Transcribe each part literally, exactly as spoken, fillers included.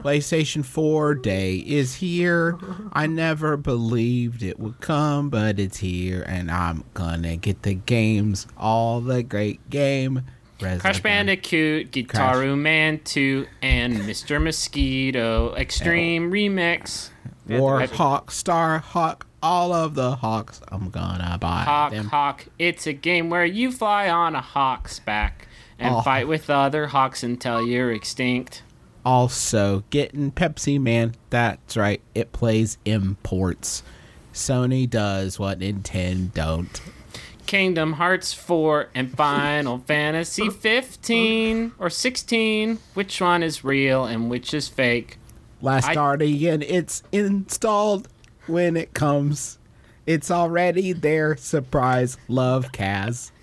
PlayStation four day is here. I never believed it would come, but it's here, and I'm gonna get the games, all the great game. Resident Crash Bandicoot, Guitar Man two, and Mister Mosquito Extreme Remix. Warhawk, Starhawk, all of the hawks. I'm gonna buy Hawk, them. Hawk, it's a game where you fly on a hawk's back and Oh. fight with other hawks until you're extinct. Also, getting Pepsi Man. That's right. It plays imports. Sony does what Nintendo don't. Kingdom Hearts four and Final Fantasy fifteen or sixteen. Which one is real and which is fake? Last I- Guardian, it's installed when it comes. It's already there. Surprise. Love, Kaz.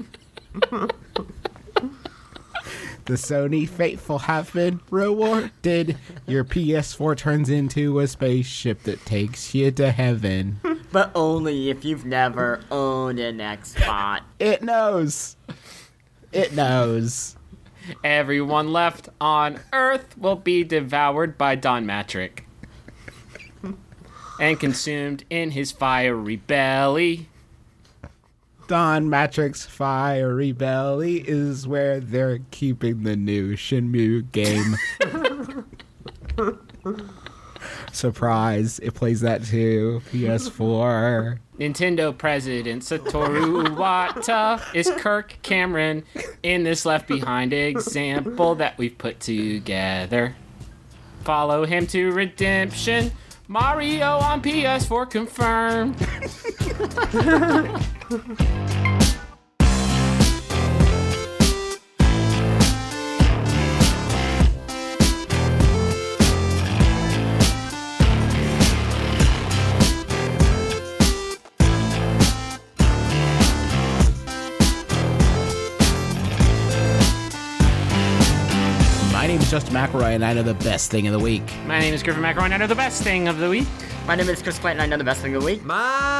The Sony faithful have been rewarded. Your P S four turns into a spaceship that takes you to heaven. But only if you've never owned an Xbox. It knows. It knows. Everyone left on Earth will be devoured by Don Matrick and consumed in his fiery belly. Don Matrix's fiery belly is where they're keeping the new Shenmue game. Surprise, it plays that too. P S four. Nintendo president Satoru Iwata is Kirk Cameron in this Left Behind example that we've put together. Follow him to redemption. Mario on P S four confirmed. My name is Justin McElroy, and I know the best thing of the week. My name is Griffin McElroy, and I know the best thing of the week. My name is Chris Clanton. I know the best thing of the week.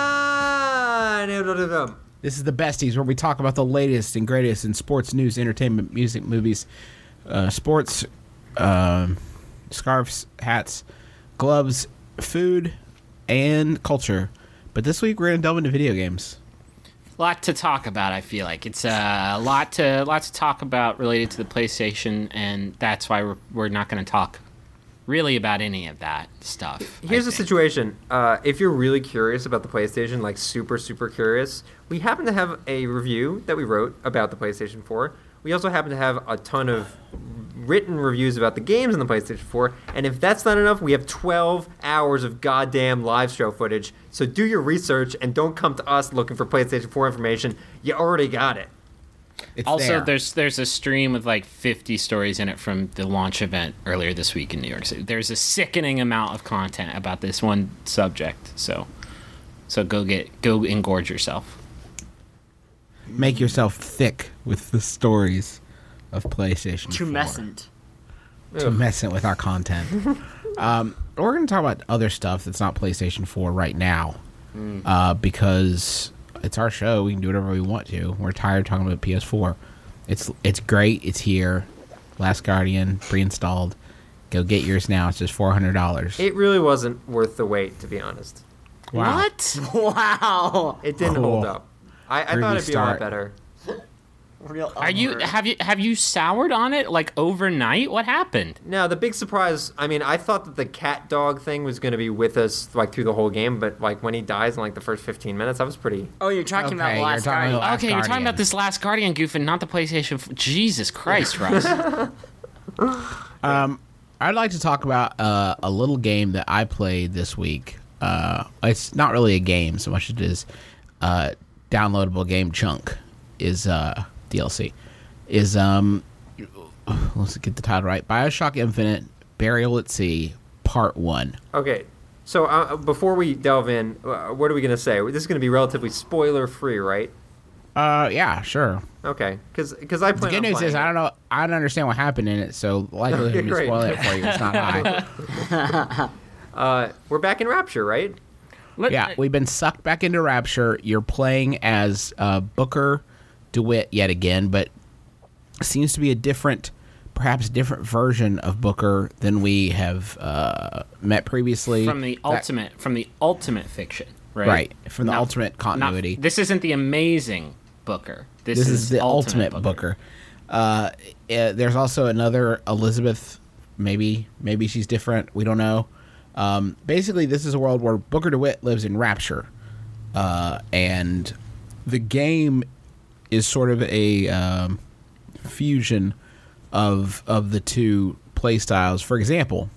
My name is This is the Besties, where we talk about the latest and greatest in sports, news, entertainment, music, movies, uh, sports, um, scarves, hats, gloves, food, and culture. But this week we're going to delve into video games. Lot to talk about. I feel like it's uh, a lot to lot to talk about related to the PlayStation, and that's why we're we're not going to talk really about any of that stuff. Here's I the think. situation. Uh, if you're really curious about the PlayStation, like super, super curious, we happen to have a review that we wrote about the PlayStation four. We also happen to have a ton of written reviews about the games on the PlayStation four. And if that's not enough, we have twelve hours of goddamn live show footage. So do your research and don't come to us looking for PlayStation four information. You already got it. It's Also, there. there's there's a stream with like fifty stories in it from the launch event earlier this week in New York City. There's a sickening amount of content about this one subject. So, so go get go engorge yourself. Make yourself thick with the stories of PlayStation four. Tumescent. Tumescent with our content. um, we're going to talk about other stuff that's not PlayStation four right now. Mm. Uh, because it's our show. We can do whatever we want to. We're tired of talking about P S four. It's it's great. It's here. Last Guardian, pre-installed. Go get yours now. It's just four hundred dollars. It really wasn't worth the wait, to be honest. Wow. What? Wow. It didn't Cool. hold up. I, I Groovy thought it'd be a lot start. better. Real Are you over. have you have you soured on it like overnight? What happened? No, the big surprise, I mean, I thought that the cat dog thing was going to be with us like through the whole game, but like when he dies in like the first fifteen minutes, I was pretty... Oh, you're talking about Okay, the you're last talking guy. about- Last okay, you're talking Guardian. about this Last Guardian goof and not the PlayStation. F- Jesus Christ, Russ. Um, I'd like to talk about uh, a little game that I played this week. Uh, it's not really a game so much as it is uh, downloadable game chunk is uh, D L C. Is um, let's get the title right. BioShock Infinite: Burial at Sea, Part One. Okay, so uh, before we delve in, uh, what are we going to say? This is going to be relatively spoiler-free, right? Uh, yeah, sure. Okay, because I The plan good on news playing is I don't know. I don't understand what happened in it, so likelihood Okay, of me great. spoiling it for you is not high. Uh, we're back in Rapture, right? Let- Yeah, we've been sucked back into Rapture. You're playing as uh, Booker DeWitt yet again, but seems to be a different perhaps different version of Booker than we have uh, met previously. From the That- ultimate, from the ultimate fiction, right? right, from the Not- ultimate not- continuity. this isn't the amazing Booker. This, This is, is the ultimate, Booker. Uh, eh, there's also another Elizabeth. Maybe, maybe she's different. We don't know. Um, basically, this is a world where Booker DeWitt lives in Rapture, uh, and the game is sort of a um, fusion of of the two play styles. For example,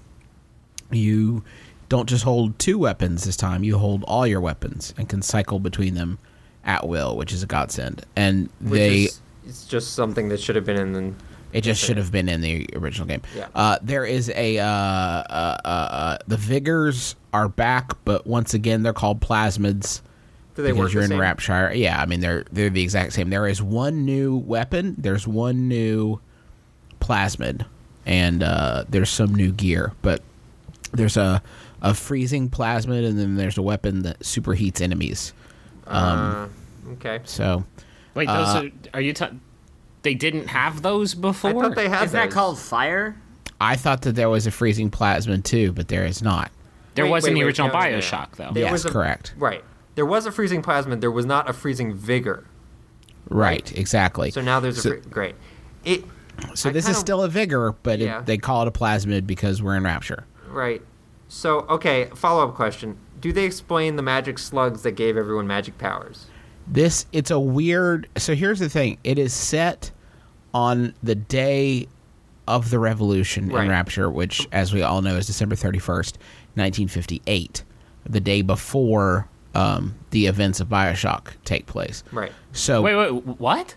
you don't just hold two weapons this time; you hold all your weapons and can cycle between them at will, which is a godsend. And Which they. is, it's just something that should have been in the. It just should have been in the original game. Yeah. Uh, there is a uh, uh, uh, uh, the Vigors are back, but once again they're called plasmids Do they because work you're the in same? Rapshire. Yeah, I mean they're they're the exact same. There is one new weapon. There's one new plasmid, and uh, there's some new gear. But there's a a freezing plasmid, and then there's a weapon that superheats enemies. Uh, okay. So Wait, those Uh, are, are you? Ta- they didn't have those before. I thought they had Isn't that those. called fire? I thought that there was a freezing plasmid too, but there is not. There Wait, was in wait, the wait, original no, no, no, no. Bioshock, though. There Yes, was a- correct. Right. There was a freezing plasmid. There was not a freezing vigor. Right, exactly. So now there's a So- free- great. It. So I this is kinda- still a vigor, but Yeah. it, they call it a plasmid because we're in Rapture. Right. So okay. Follow up question: do they explain the magic slugs that gave everyone magic powers? This it's a weird. So here's the thing: it is set on the day of the revolution Right. in Rapture, which, as we all know, is December thirty-first, nineteen fifty-eight, the day before um, the events of Bioshock take place. Right. So Wait, wait, what?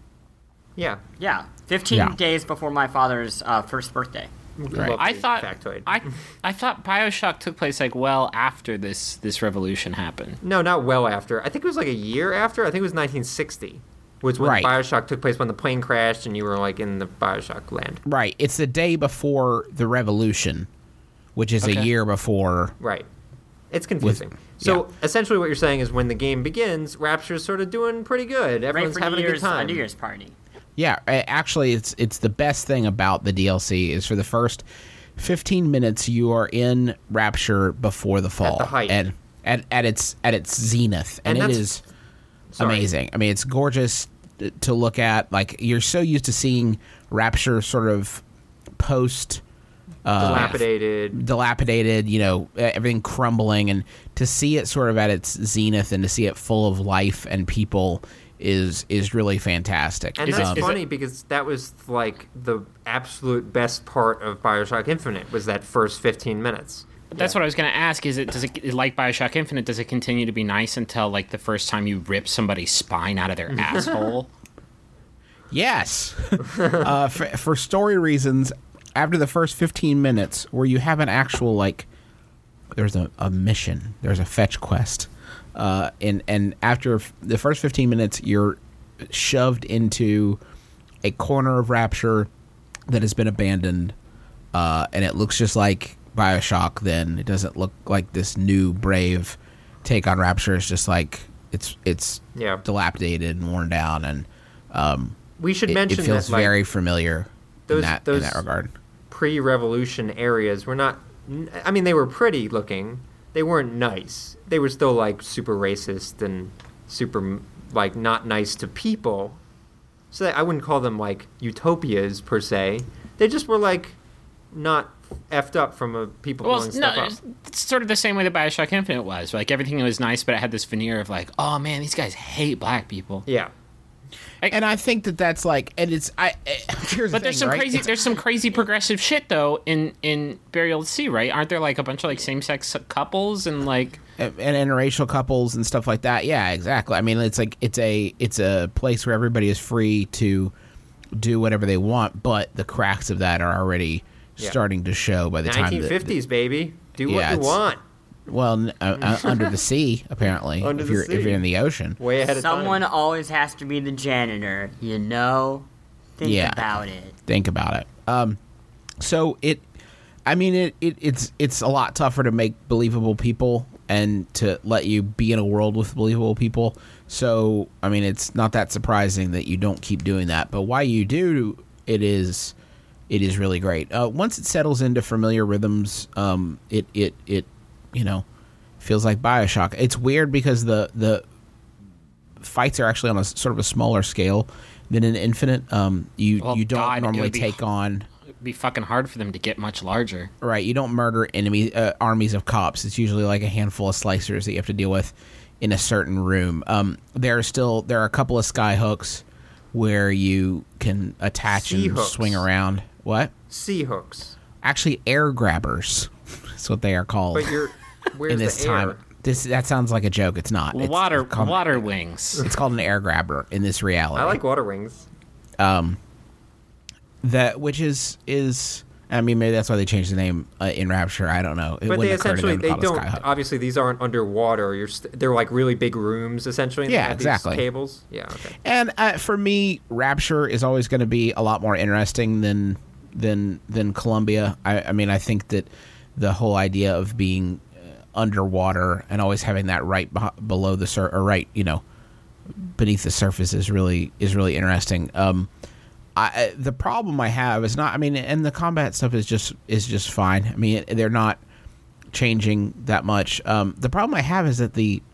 Yeah. Yeah, fifteen Yeah. days before my father's uh, first birthday. Right. Love I the thought factoid. I I thought Bioshock took place like well after this this revolution happened. No, not well after. I think it was like a year after. I think it was nineteen sixty. Was when Right. Bioshock took place when the plane crashed and you were like in the Bioshock land. right, it's the day before the revolution, which is a Okay. year before. Right. It's confusing. so essentially, what you're saying is when the game begins, Rapture's sort of doing pretty good. Right Everyone's for having New a good Year's, time. a New Year's party. Yeah, a- actually, it's it's the best thing about the D L C is for the first fifteen minutes you are in Rapture before the fall, the height. and at at its at its zenith, and, And it that's- is Sorry. amazing. I mean, it's gorgeous to look at. Like you're so used to seeing Rapture sort of post. Uh, Dilapidated. dilapidated, you know, everything crumbling, and to see it sort of at its zenith and to see it full of life and people is is really fantastic. And Is that's it- is funny because that was like the absolute best part of Bioshock Infinite was that first fifteen minutes. That's what I was going to ask. Is it does it like Bioshock Infinite? Does it continue to be nice until like the first time you rip somebody's spine out of their asshole? Yes. uh, for, for story reasons, after the first fifteen minutes, where you have an actual, like, there's a, a mission, there's a fetch quest, uh, and, and after f- the first fifteen minutes, you're shoved into a corner of Rapture that has been abandoned, uh, and it looks just like Bioshock then. It doesn't look like this new, brave take on Rapture. It's just like, it's, it's Yeah. dilapidated and worn down, and um, We should it, mention it feels that like, very familiar those- in that those- in that regard. pre-revolution areas were not I mean they were pretty looking. They weren't nice. They were still like super racist and super like not nice to people. So I wouldn't call them like utopias per se. They just were like not effed up from a people Well, blowing no, stuff up. it's, it's sort of the same way that Bioshock Infinite was. Like everything was nice, but it had this veneer of like, oh man, these guys hate black people. Yeah. And I think that that's like, and it's I. eh, Here's But the there's thing, some right? crazy, It's- there's some crazy progressive shit though in in Burial at Sea, right? Aren't there like a bunch of like same sex couples and like? and interracial couples and stuff like that. Yeah, exactly. I mean, it's like it's a it's a place where everybody is free to do whatever they want, but the cracks of that are already Yeah. starting to show by the time nineteen that. fifties, baby. Do Yeah, what you it's- want. Well, n- uh, uh, under the sea, apparently. Under if the you're if sea. you're in the ocean. Way ahead of Someone time. always has to be the janitor, you know? Think Yeah. about it. Think about it. Um, so it, I mean, it, it it's it's a lot tougher to make believable people and to let you be in a world with believable people. So I mean, it's not that surprising that you don't keep doing that. But why you do, it is it is really great. Uh, once it settles into familiar rhythms, um, it it it you know feels like BioShock. It's weird because the the fights are actually on a sort of a smaller scale than in Infinite. Um, you Well, you don't God, it normally would be- take on. It'd be fucking hard for them to get much larger. Right, you don't murder enemy uh, armies of cops. It's usually like a handful of slicers that you have to deal with in a certain room. Um, there are still there are a couple of sky hooks where you can attach Sea and hooks. swing around. What? Sea hooks. Actually, air grabbers. That's what they are called But you're where's in this the air? time. This that sounds like a joke. It's not. It's, Water it's called, water wings. It's called an air grabber in this reality. I like water wings. um, that which is is. I mean, maybe that's why they changed the name uh, in Rapture. I don't know. It But they wouldn't occur to essentially them to they call it a don't. skyhook. Obviously, these aren't underwater. You're st- they're like really big rooms essentially. and they Yeah, have these exactly. Cables. Yeah. Okay. And uh, for me, Rapture is always going to be a lot more interesting than than than Columbia. I, I mean, I think that the whole idea of being uh, underwater and always having that right beh- below the sur- or right, you know, beneath the surface is really is really interesting. Um, I, the problem I have is not. I mean, and the combat stuff is just is just fine. I mean, they're not changing that much. Um, the problem I have is that the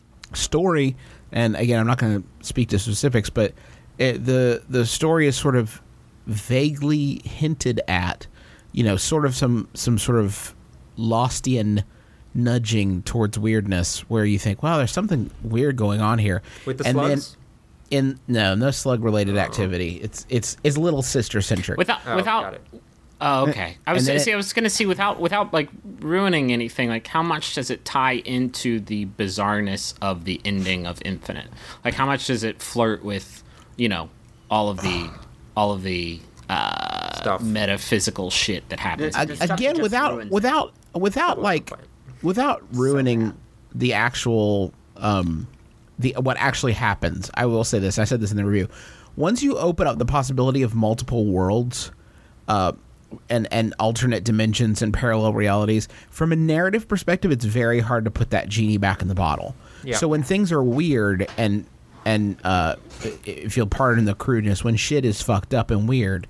story, and again, I'm not going to speak to specifics, but it, the the story is sort of vaguely hinted at. You know, sort of some some sort of Lostian nudging towards weirdness, where you think, "Wow, there's something weird going on here." With the and slugs. Then, in no no slug related activity. It's it's it's little sister centric. Without Oh, got without it. Oh, okay. I was And then see, it- I was gonna see without without like ruining anything. Like, how much does it tie into the bizarreness of the ending of Infinite? Like, how much does it flirt with, you know, all of the all of the uh, Stuff. metaphysical shit that happens? This- A- stuff again just without ruins it. without without like fine. without ruining the actual um the what actually happens. I will say this. I said this in the review. Once you open up the possibility of multiple worlds, uh, and and alternate dimensions and parallel realities, from a narrative perspective, it's very hard to put that genie back in the bottle. Yeah. So when things are weird and and uh, if you'll pardon the crudeness, when shit is fucked up and weird,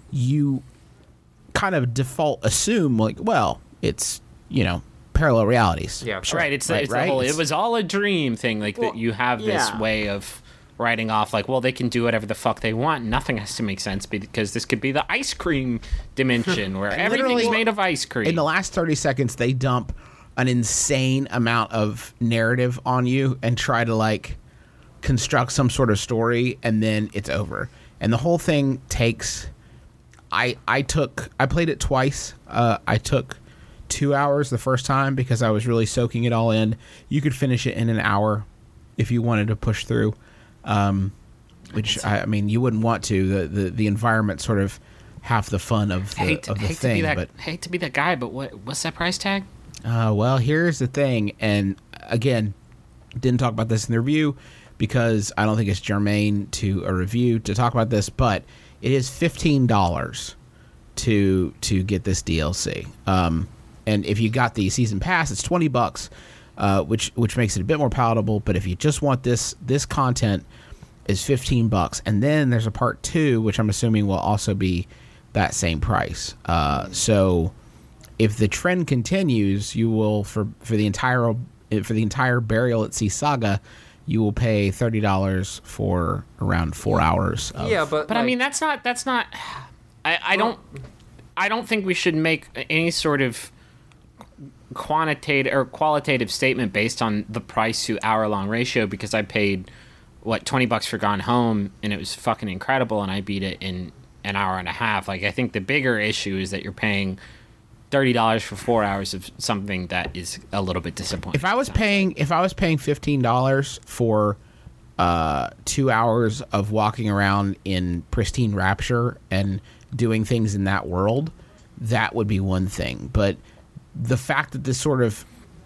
you kind of default assume like, well, it's you know parallel realities. Yeah, sure. Right. It's, Right, it's right? the whole. It's- It was all a dream thing. Like Well, that you have this yeah. way of writing off. Like, well, they can do whatever the fuck they want. Nothing has to make sense because this could be the ice cream dimension where everything's literally- made of ice cream. In the last thirty seconds, they dump an insane amount of narrative on you and try to like construct some sort of story, and then it's over. And the whole thing takes. I I took I played it twice. Uh, I took two hours the first time because I was really soaking it all in. You could finish it in an hour if you wanted to push through. Um, which I, I mean, you wouldn't want to. The, the the environment sort of half the fun of the hate to, of the hate to thing, be that but. hate to be that guy, but what what's that price tag? Uh, well, here's the thing, and again, didn't talk about this in the review because I don't think it's germane to a review to talk about this, but it is fifteen dollars to to get this D L C. Um, and if you got the season pass, it's twenty bucks, uh, which which makes it a bit more palatable. But if you just want this this content, is fifteen bucks, and then there's a part two, which I'm assuming will also be that same price. Uh, so if the trend continues, you will for for the entire for the entire Burial at Sea saga, you will pay thirty dollars for around four hours. Of, Yeah, but But I like, mean, that's not that's not. I I don't I don't think we should make any sort of quantitative or qualitative statement based on the price to hour long ratio because I paid what twenty bucks for Gone Home and it was fucking incredible and I beat it in an hour and a half. Like, I think the bigger issue is that you're paying thirty dollars for four hours of something that is a little bit disappointing. if I was paying if I was paying fifteen dollars for uh, two hours of walking around in pristine Rapture and doing things in that world, that would be one thing. But the fact that this sort of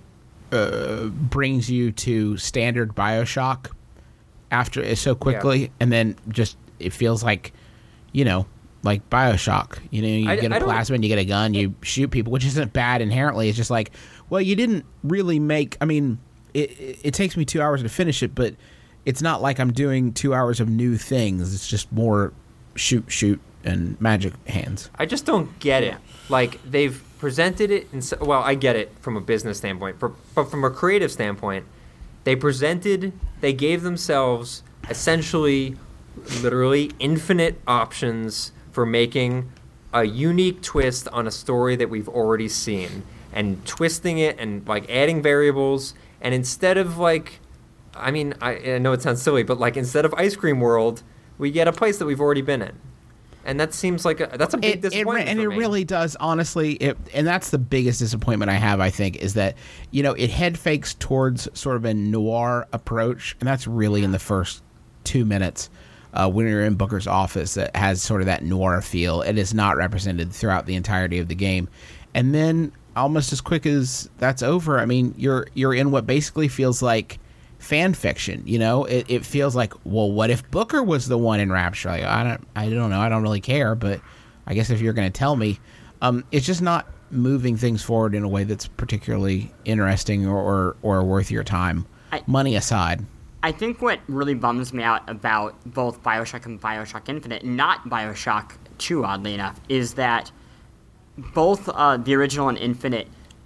uh, brings you to standard BioShock after it so quickly, and then just it feels like, you know, like BioShock. You know, you I- get a I don't- plasma, you get a gun, you shoot people, which isn't bad inherently. It's just like, well, you didn't really make. I mean, it it, it takes me two hours to finish it, but it's not like I'm doing two hours of new things. It's just more shoot, shoot, and magic hands. I just don't get it. Like, they've presented it in so, well, I get it from a business standpoint, but, but from a creative standpoint, they presented, they gave themselves essentially, literally infinite options for making a unique twist on a story that we've already seen, and twisting it and like adding variables. And instead of like, I mean, I, I know it sounds silly, but like instead of Ice Cream World, we get a place that we've already been in. And that seems like a, that's a big It, it, disappointment and for it me. really does, honestly. It, and that's the biggest disappointment I have, I think, is that, you know, it head fakes towards sort of a noir approach. And that's really in the first two minutes uh, when you're in Booker's office that has sort of that noir feel. It is not represented throughout the entirety of the game. And then almost as quick as that's over, I mean, you're you're in what basically feels like fan fiction. You know, it, it feels like, well, what if Booker was the one in Rapture? Like, I don't, I don't know, I don't really care, but I guess if you're going to tell me, um, it's just not moving things forward in a way that's particularly interesting or or, or worth your time. I, Money aside, I think what really bums me out about both Bioshock and Bioshock Infinite, not Bioshock two, oddly enough, is that both uh, the original and Infinite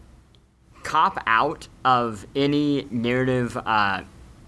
cop out of any narrative, uh,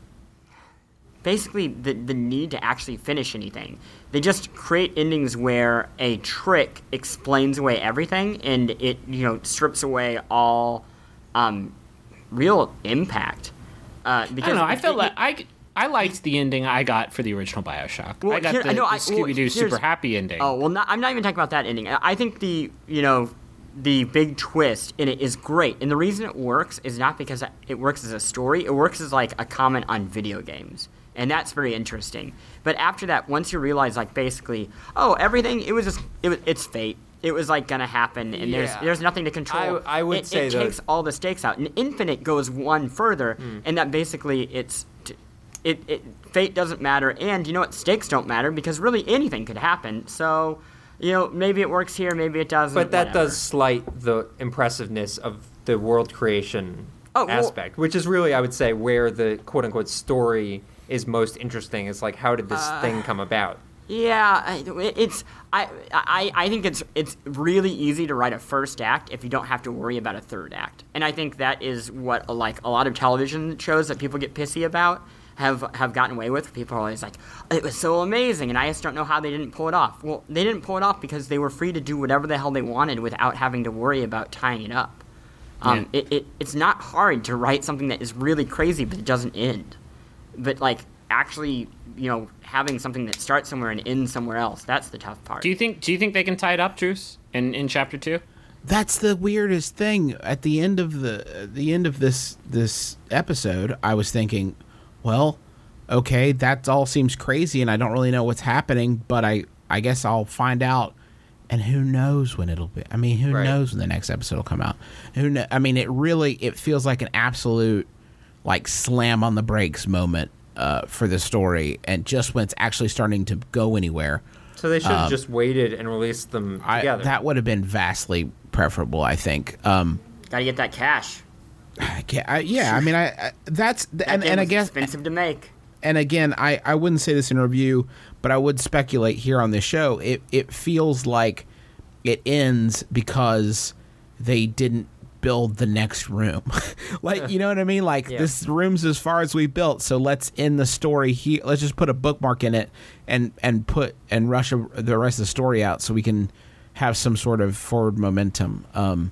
basically the, the need to actually finish anything. They just create endings where a trick explains away everything, and it, you know, strips away all um, real impact. Uh, because I don't know. I it- felt it- like I, I liked the ending I got for the original Bioshock. Well, I got here- the, I know, the I- well, Scooby-Doo here's- super happy ending. Oh, well, not, I'm not even talking about that ending. I I think the, you know, the big twist in it is great. And the reason it works is not because it works as a story. It works as, like, a comment on video games. And that's very interesting. But after that, once you realize, like, basically, oh, everything, it was just, it was, it's fate. It was, like, going to happen, and Yeah. there's there's nothing to control. I- I would it, say it that- takes all the stakes out. And Infinite goes one further, Hmm. and that basically it's... T- It, it fate doesn't matter, and you know what, stakes don't matter, because really anything could happen. So, you know, maybe it works here, maybe it doesn't. But that whatever. does slight the impressiveness of the world creation Oh, well- aspect, which is really, I would say, where the quote-unquote story is most interesting. Is like, how did this Uh, thing come about? Yeah, I- it's I, I I think it's it's really easy to write a first act if you don't have to worry about a third act, and I think that is what like a lot of television shows that people get pissy about have have gotten away with. People are always like, it was so amazing, and I just don't know how they didn't pull it off. Well, they didn't pull it off because they were free to do whatever the hell they wanted without having to worry about tying it up. Um, Yeah. it, it it's not hard to write something that is really crazy but it doesn't end. But like actually, you know, having something that starts somewhere and ends somewhere else, that's the tough part. Do you think? Do you think they can tie it up, Drews, in in chapter two? that's the weirdest thing. At the end of the at the end of this this episode, I was thinking, well, okay, that all seems crazy, and I don't really know what's happening, but I I guess I'll find out. And who knows when it'll be? I mean, who Right. knows when the next episode will come out? Who know? I mean, it really it feels like an absolute like slam on the brakes moment uh, for the story, and just when it's actually starting to go anywhere. So they should have just waited and released them I, together. that would have been vastly preferable, I think. Um, Gotta get that cash. I can't, I, yeah, I mean, I, I that's That and, game and I was guess expensive to make. and again, I, I wouldn't say this in a review, but I would speculate here on this show. It it feels like it ends because they didn't build the next room. Like, you know what I mean? Like, Yeah. this room's as far as we built, so let's end the story here. Let's just put a bookmark in it and and put and rush a, the rest of the story out so we can have some sort of forward momentum. Um,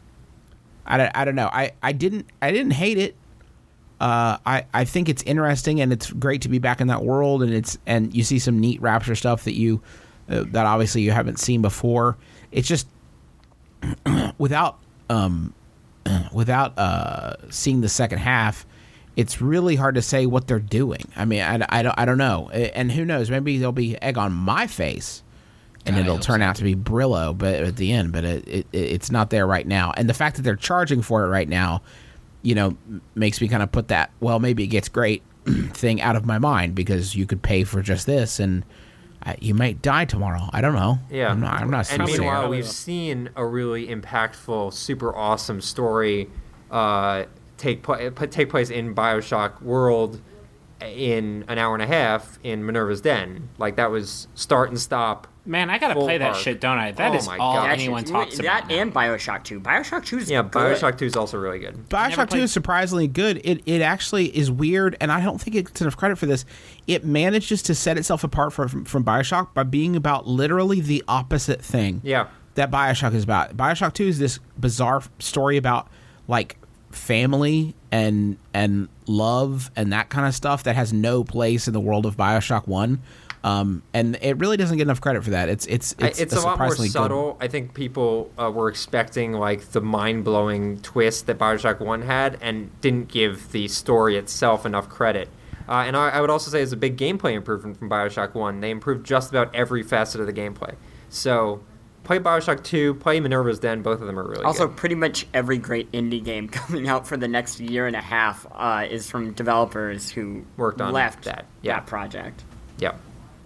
I don't, I don't know. I, I didn't I didn't hate it. Uh, I, I think it's interesting, and it's great to be back in that world, and it's and you see some neat Rapture stuff that you uh, that obviously you haven't seen before. It's just without um, without uh, seeing the second half, it's really hard to say what they're doing. I mean, I, I, don't, I don't know, and who knows? Maybe there'll be egg on my face, and I it'll hope turn so. out to be Brillo, but at the end, but it, it it's not there right now, and the fact that they're charging for it right now, you know, m- makes me kind of put that, well, maybe it gets great thing out of my mind, because you could pay for just this, and uh, you might die tomorrow. I don't know. Yeah, I'm not, I'm not and soothsayer. meanwhile, Probably we've will. seen a really impactful, super awesome story uh, take pla- p- take place in Bioshock World in an hour and a half in Minerva's Den. Like, that was start and stop Man, I gotta Full play that arc. shit, don't I? That Oh is my all God. anyone Actually, talks that about. now. and Bioshock two. Bioshock two is Yeah, good. Bioshock two is also really good. Never Bioshock two played- is surprisingly good. It it actually is weird, and I don't think it gets enough credit for this. It manages to set itself apart from from Bioshock by being about literally the opposite thing. Yeah. That Bioshock is about. Bioshock two is this bizarre story about like family and and love and that kind of stuff that has no place in the world of Bioshock one. Um, and it really doesn't get enough credit for that. It's it's I- it's, it's a a lot more surprisingly good- subtle. I think people uh, were expecting like the mind-blowing twist that Bioshock one had, and didn't give the story itself enough credit. Uh, and I, I would also say it's a big gameplay improvement from Bioshock one. They improved just about every facet of the gameplay. So, play Bioshock two, play Minerva's Den. Both of them are really Also, good. pretty much every great indie game coming out for the next year and a half uh, is from developers who Worked on left that, yeah. that project. Yep.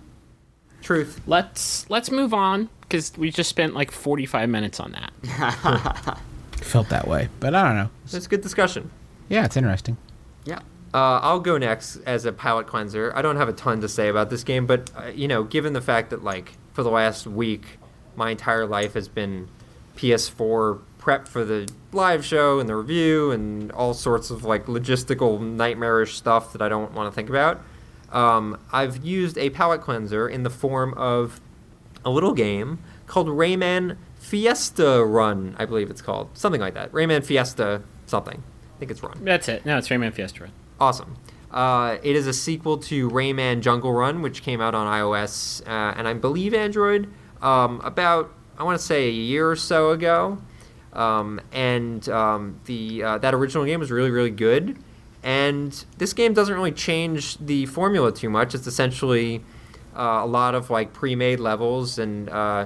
Truth. Let's let's move on because we just spent like forty-five minutes on that. felt that way, but I don't know. It's good discussion. Yeah, it's interesting. Yeah. Uh, I'll go next as a palate cleanser. I don't have a ton to say about this game, but uh, you know, given the fact that like for the last week, my entire life has been P S four prep for the live show and the review and all sorts of like logistical nightmarish stuff that I don't want to think about. Um, I've used a palate cleanser in the form of a little game called Rayman Fiesta Run, I believe it's called. Something like that. Rayman Fiesta something. I think it's Run. That's it. No, it's Rayman Fiesta Run. Awesome. Uh, it is a sequel to Rayman Jungle Run, which came out on iOS uh, and I believe Android um, about, I want to say, a year or so ago. Um, and um, the uh, that original game was really, really good. And this game doesn't really change the formula too much. It's essentially uh, a lot of like pre-made levels and uh,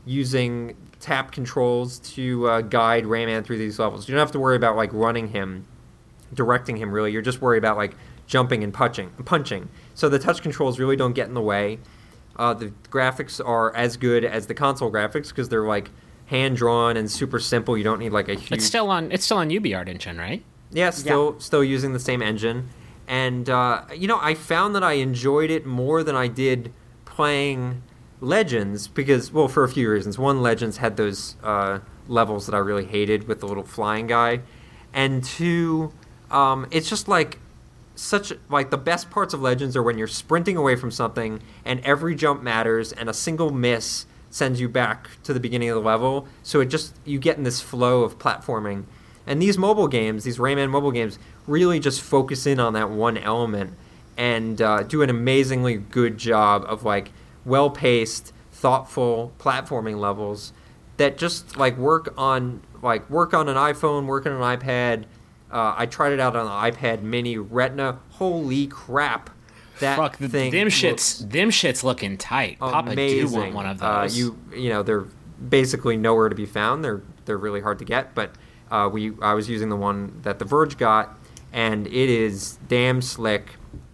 using tap controls to uh, guide Rayman through these levels. You don't have to worry about like running him, directing him really. You're just worried about like jumping and punching. punching. So the touch controls really don't get in the way. Uh, the graphics are as good as the console graphics because they're like hand drawn and super simple. You don't need like a huge. It's still on. It's still on UbiArt Engine, right? Yeah, still still using the same engine. And uh, you know, I found that I enjoyed it more than I did playing Legends because, well, for a few reasons. One, Legends had those uh, levels that I really hated with the little flying guy, and two, um, it's just like such like the best parts of Legends are when you're sprinting away from something and every jump matters and a single miss sends you back to the beginning of the level. So it just you get in this flow of platforming. And these mobile games, these Rayman mobile games, really just focus in on that one element and uh, do an amazingly good job of like well-paced, thoughtful platforming levels that just like work on like work on an iPhone, work on an iPad. Uh, I tried it out on the iPad Mini Retina. Holy crap! That Fuck, the, thing them looks shits. Them shits looking tight. Papa amazing. do want one of Uh, those. you you know they're basically nowhere to be found. They're they're really hard to get, but uh, we I was using the one that The Verge got, and it is damn slick.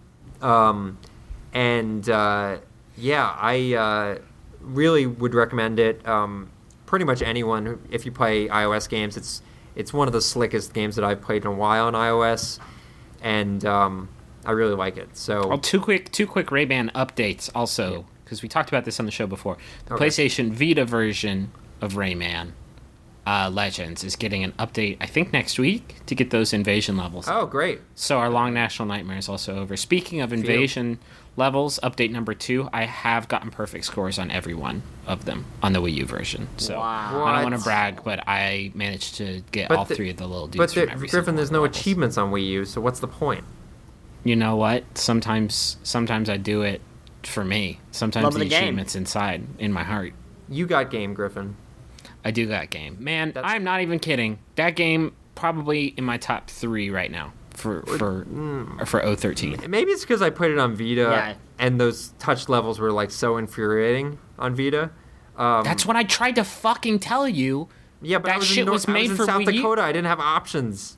Um, and uh, yeah, I uh, really would recommend it. Um, pretty much anyone who, if you play iOS games, it's it's one of the slickest games that I've played in a while on iOS, and um, I really like it. So Oh, two quick, two quick Ray-Ban updates also, because we talked about this on the show before. The Okay. PlayStation Vita version of Rayman uh, Legends is getting an update, I think, next week to get those invasion levels. oh great. So our Long National Nightmare is also over. Speaking of invasion levels, update number two, I have gotten perfect scores on every one of them on the Wii U version. So Wow. I don't want What? to brag, but I managed to get But all the- three of the little dudes But from there, every Griffin, single there's one no of the levels. achievements on Wii U, so what's the point? You know what? Sometimes, sometimes I do it for me. Sometimes Love the, the game. achievement's inside in my heart. You got game, Griffin. I do that game, man. That's- I'm not even kidding. That game probably in my top three right now for for Mm. for oh thirteen. Maybe it's because I played it on Vita, Yeah. and those touch levels were like so infuriating on Vita. Um, That's what I tried to fucking tell you. yeah, but that I was shit in, North, was I made was in for South Wii U. Dakota. I didn't have options.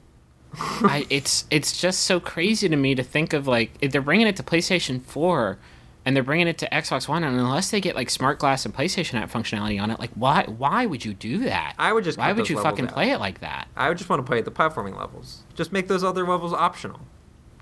I, it's it's just so crazy to me to think of like if they're bringing it to PlayStation four and they're bringing it to Xbox One, and unless they get like Smart Glass and PlayStation app functionality on it, like why why would you do that? I would just why cut would those you levels fucking out. play it like that? I would just want to play the platforming levels. Just make those other levels optional.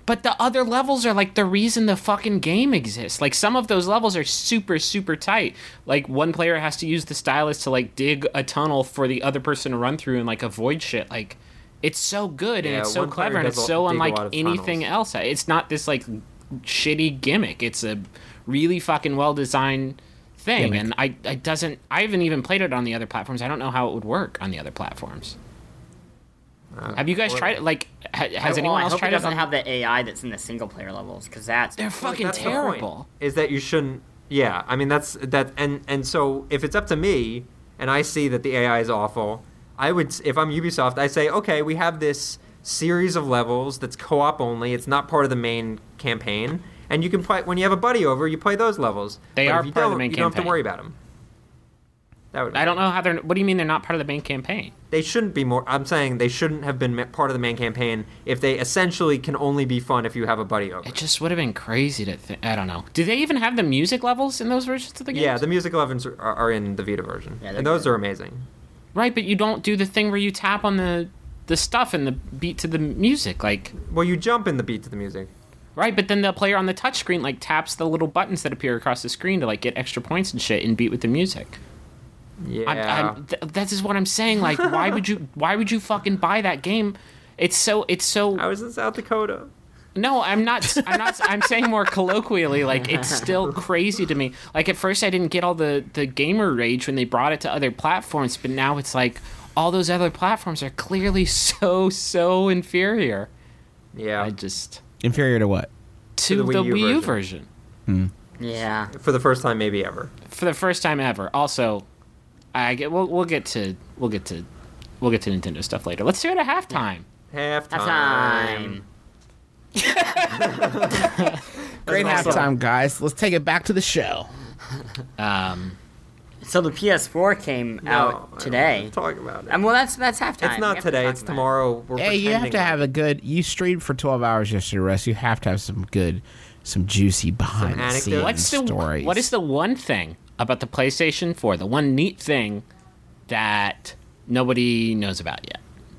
But the other levels are like the reason the fucking game exists. Like some of those levels are super super tight. Like one player has to use the stylus to like dig a tunnel for the other person to run through and like avoid shit. Like it's so good and Yeah, it's so one player clever and does it's a- so dig a unlike lot of anything tunnels. else. It's not this like shitty gimmick. It's a really fucking well designed thing, Gimmick. and I I doesn't I haven't even played it on the other platforms. I don't know how it would work on the other platforms. Uh, Have you guys or- tried it? Like, ha- has I, anyone well, I else hope tried it it? doesn't on- have the A I that's in the single player levels, because that's They're Well, fucking that's the point, terrible. is that you shouldn't. Yeah, I mean that's that, and and so if it's up to me, and I see that the A I is awful, I would. If I'm Ubisoft, I say, okay, we have this series of levels that's co-op only. It's not part of the main campaign, and you can play when you have a buddy over. You play those levels. They But are if you part of the don't, main You don't have to campaign. worry about them. That would. I don't know how they're. What do you mean they're not part of the main campaign? They shouldn't be more. I'm saying they shouldn't have been ma- part of the main campaign if they essentially can only be fun if you have a buddy over. It just would have been crazy to think. I don't know. Do they even have the music levels in those versions of the game? Yeah, the music levels are, are in the Vita version, Yeah, they're and those good. are amazing. Right, but you don't do the thing where you tap on the the stuff and the beat to the music, like. Well, you jump in the beat to the music. Right, but then the player on the touchscreen like taps the little buttons that appear across the screen to like get extra points and shit and beat with the music. Yeah. I'm, I'm, th- that is what I'm saying. Like, why would you? Why would you fucking buy that game? It's so. It's so. I was in South Dakota. No, I'm not. I'm not. I'm saying more colloquially. Like, it's still crazy to me. Like at first, I didn't get all the the gamer rage when they brought it to other platforms, but now it's like all those other platforms are clearly so so inferior. Yeah. I just Inferior to what? to, the the, Wii U Wii U version. version. yeah. For the first time, maybe ever. For the first time ever. Also, I get. We'll we'll get to we'll get to we'll get to Nintendo stuff later. Let's do it at halftime. Halftime. Halftime. Great awesome. halftime, guys. Let's take it back to the show. Um, So the P S four came No, out today. Talk about it. And well, that's that's halftime. it's We not have to today. talk It's about it. tomorrow. We're Hey, you have pretending to like- have a good. You streamed for twelve hours yesterday, Russ. You have to have some good, some juicy behind the anecdotes? scenes what's the stories. what is the one thing about the PlayStation four? The one neat thing that nobody knows about yet.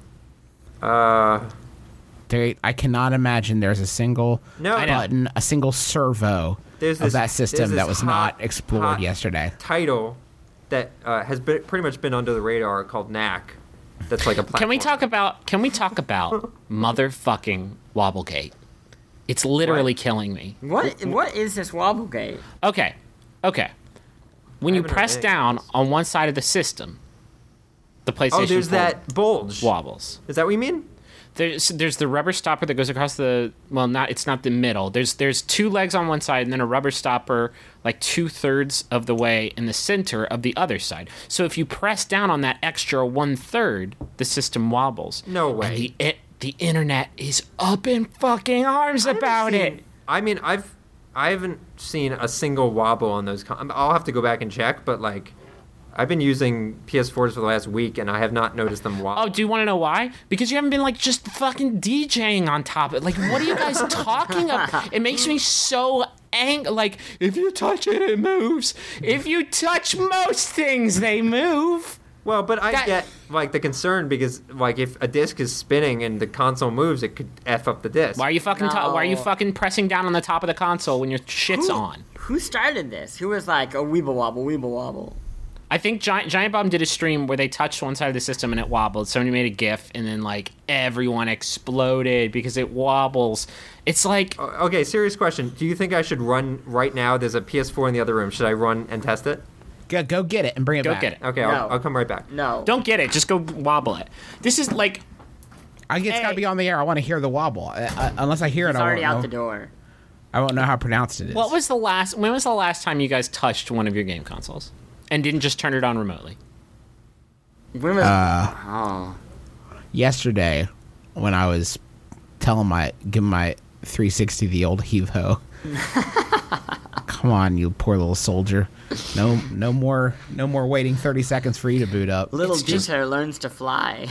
Uh, There, I cannot imagine there's a single No. I know. button, a single servo There's of this- that there's system this that was hot- not explored hot yesterday. title that uh, has been, pretty much been under the radar called Knack. That's like a platform. Can we talk about can we talk about motherfucking Wobblegate? It's literally What? killing me. What what is this Wobblegate? Okay. Okay. When I you haven't heard press anything down else. on one side of the system, the PlayStation Oh, there's four that bulge. wobbles. Is that what you mean? There's there's the rubber stopper that goes across the well not it's not the middle. There's there's two legs on one side and then a rubber stopper like two thirds of the way in the center of the other side. So if you press down on that extra one third, the system wobbles. No And way. the it, the internet is up in fucking arms I haven't about seen- it. I mean, I've I haven't seen a single wobble on those. Con- I'll have to go back and check, but like, I've been using P S fours for the last week, and I have not noticed them wobble. Oh, do you want to know why? Because you haven't been like just fucking DJing on top of it. Like, what are you guys talking about? It makes me so angry. Like, if you touch it, it moves. If you touch most things, they move. Well, but I That- get like the concern because like if a disc is spinning and the console moves, it could f up the disc. Why are you fucking? ta- why are you No. fucking pressing down on the top of the console when your shit's Who- on? Who started this? Who was like a weeble wobble, weeble wobble? I think Giant, Giant Bomb did a stream where they touched one side of the system and it wobbled. Somebody made a GIF and then like everyone exploded because it wobbles. It's like O- Okay, serious question. Do you think I should run right now? There's a P S four in the other room. Should I run and test it? Go, go get it and bring it go back. get it. Okay, No. I'll, I'll come right back. No. Don't get it. Just go wobble it. This is like I, it's got to Hey. be on the air. I want to hear the wobble. Uh, uh, unless I hear It's it, I already won't out know. the door. I won't know how pronounced it is. what was the last? When was the last time you guys touched one of your game consoles and didn't just turn it on remotely? When was? Uh, oh. yesterday when I was telling my giving my three sixty the old heave ho. Come on, you poor little soldier. No, no more, no more waiting thirty seconds for you to boot up. Little It's just- Jupiter learns to fly.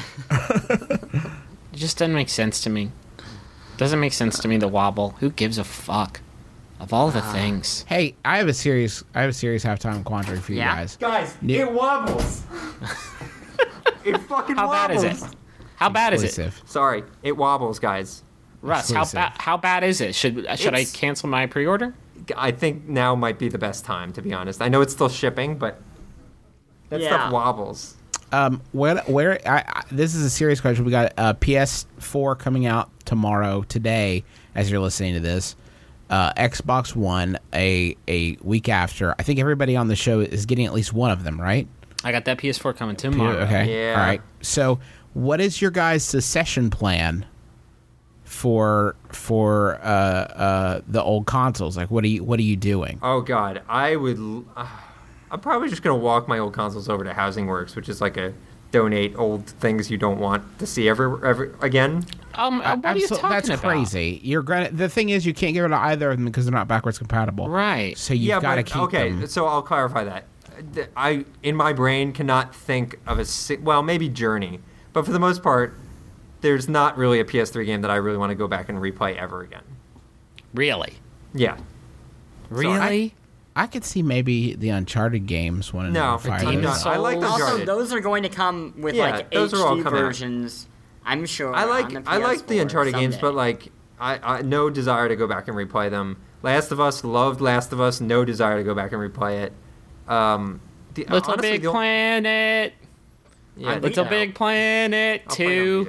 It just doesn't make sense to me. Doesn't make sense to me. The wobble. Who gives a fuck? Of all the things. Hey, I have a serious, I have a serious halftime quandary for you Yeah? guys. Guys, Ne- it wobbles. it fucking How bad wobbles. is it? How bad is it? Exclusive. Sorry, it wobbles, guys. Russ, how exclusive. bad how bad is it? Should should I It's- cancel my pre-order? I think now might be the best time, to be honest. I know it's still shipping, but that Yeah. stuff wobbles. Um, where where I, I, this is a serious question. We got uh, P S four coming out tomorrow, today, as you're listening to this. Uh, Xbox One a a week after. I think everybody on the show is getting at least one of them, right? I got that P S four coming tomorrow. Okay. Yeah. All right. So, what is your guys' secession plan for for uh, uh, the old consoles? Like, what are you what are you doing? Oh God, I would. l- Uh, I'm probably just gonna walk my old consoles over to Housing Works, which is like a donate old things you don't want to see ever ever again. Um, uh, what are you Absol- talking that's about? crazy. You're gonna. The thing is, you can't get rid of either of them because they're not backwards compatible. Right. So you've yeah, got to but keep okay. them. So I'll clarify that. Th- I in my brain cannot think of a si- well maybe Journey, but for the most part, there's not really a P S three game that I really want to go back and replay ever again. Really? Yeah. Really? I could see maybe the Uncharted games one. No, fire I'm those not- up. I like Souls. Also, Uncharted. those are going to come with Yeah, like those H are all D coming out. versions. I'm sure. I on like the I like the P S four Uncharted games, someday. but like I, I no desire to go back and replay them. Last of Us, loved Last of Us, no desire to go back and replay it. Um, the, Little honestly, Big the, ol- Planet. yeah, I'm the- Little Vita. Big Planet I'll play it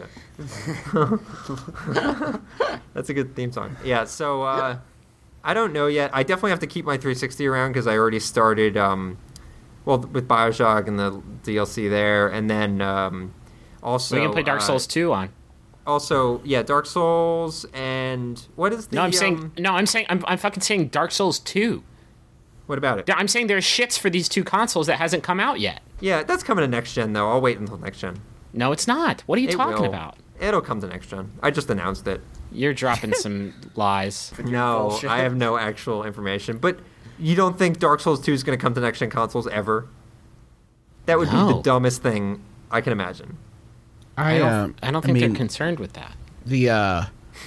on two. Vita. That's a good theme song. Yeah, so uh, I don't know yet. I definitely have to keep my three sixty around because I already started. Um, well, with Bioshock and the D L C there, and then um, also We can play Dark uh, Souls two on. Also, yeah, Dark Souls and what is the? No, I'm saying um, no. I'm saying I'm, I'm fucking saying Dark Souls two. What about it? I'm saying there's shits for these two consoles that hasn't come out yet. Yeah, that's coming to next gen though. I'll wait until next gen. No, it's not. What are you It talking will. about? It'll come to next gen. I just announced it. You're dropping some lies. No, bullshit. I have no actual information. But you don't think Dark Souls two is going to come to next gen consoles ever? That would be No. the dumbest thing I can imagine. I, I don't. um, I don't think mean, they're concerned with that. the uh,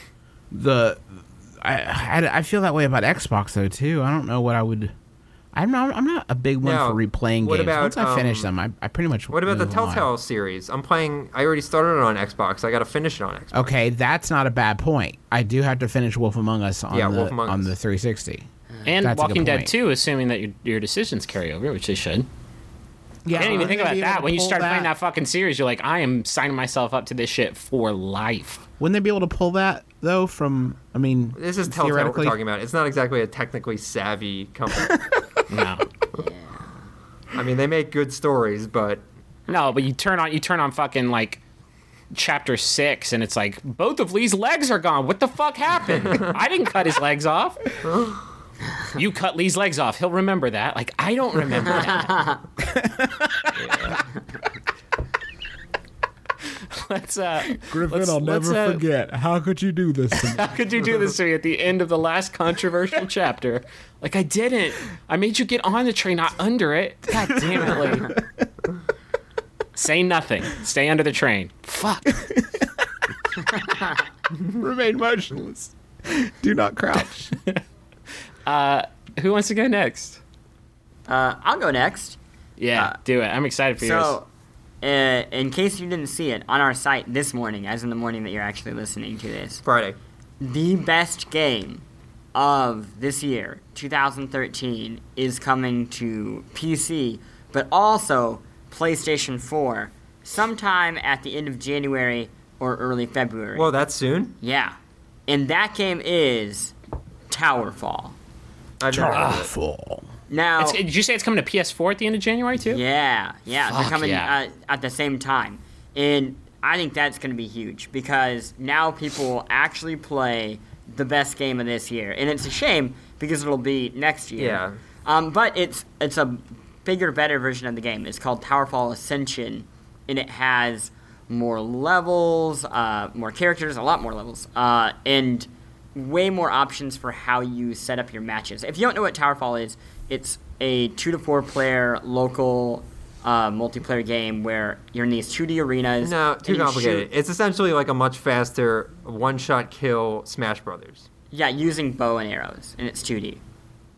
the I, I I feel that way about Xbox though too. I don't know what I would. I'm not. I'm not a big one Now, for replaying what games. about, Once I finish um, them, I, I pretty much. What about the move on. Telltale series? I'm playing. I already started it on Xbox. I got to finish it on Xbox. Okay, that's not a bad point. I do have to finish Wolf Among Us on Yeah, the Wolf Among on Us. the three sixty. And That's a good Walking Dead point. two, assuming that your your decisions carry over, which they should. Yeah, I didn't even think about that. When you start playing that fucking series, you're like, I am signing myself up to this shit for life. Wouldn't they be able to pull that though? From I mean, This is Telltale we're theoretically- talking about. It's not exactly a technically savvy company. No, I mean, they make good stories, but no, but you turn on you turn on fucking like chapter six, and it's like both of Lee's legs are gone. What the fuck happened? I didn't cut his legs off. You cut Lee's legs off. He'll remember that. Like I don't remember that. let's uh Griffin, let's- I'll let's, never uh, forget. How could you do this to me? How could you do this to me at the end of the last controversial chapter? Like, I didn't. I made you get on the train, not under it. God damn it, Lee. Say nothing. Stay under the train. Fuck. Remain motionless. Do not crouch. Who wants to go next? Uh, I'll go next. Yeah, Uh, do it. I'm excited for yours. So, uh, in case you didn't see it, on our site this morning, as in the morning that you're actually listening to this, Friday. the best game of this year, two thousand thirteen, is coming to P C, but also PlayStation four, sometime at the end of January or early February. Well, that's soon. yeah. And that game is Towerfall. I've never heard of it. Awful. Now, It's- did you say it's coming to P S four at the end of January, too? yeah, yeah, they're Fuck coming yeah. uh, at the same time. And I think that's going to be huge because now people will actually play the best game of this year. And it's a shame because it'll be next year. Yeah. Um, but it's it's a bigger, better version of the game. It's called Towerfall Ascension, and it has more levels, uh, more characters, a lot more levels, uh, and way more options for how you set up your matches. If you don't know what Towerfall is, it's a two to four player local uh, multiplayer game where you're in these two D arenas. No, and too you complicated. shoot- It's essentially like a much faster one-shot kill Smash Brothers. yeah, using bow and arrows, and it's two D.